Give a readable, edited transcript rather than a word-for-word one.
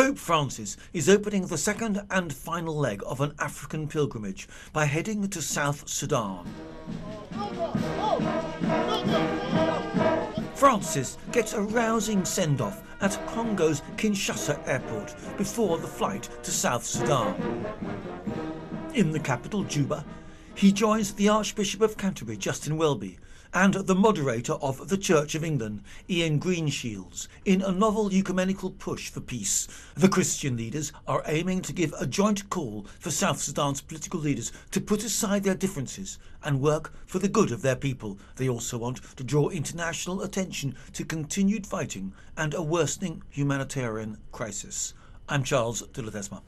Pope Francis is opening the second and final leg of an African pilgrimage by heading to South Sudan. Francis gets a rousing send-off at Congo's Kinshasa airport before the flight to South Sudan. In the capital, Juba, he joins the Archbishop of Canterbury, Justin Welby, and the moderator of the Church of England, Ian Greenshields, in a novel ecumenical push for peace. The Christian leaders are aiming to give a joint call for South Sudan's political leaders to put aside their differences and work for the good of their people. They also want to draw international attention to continued fighting and a worsening humanitarian crisis. I'm Charles de Ledesma.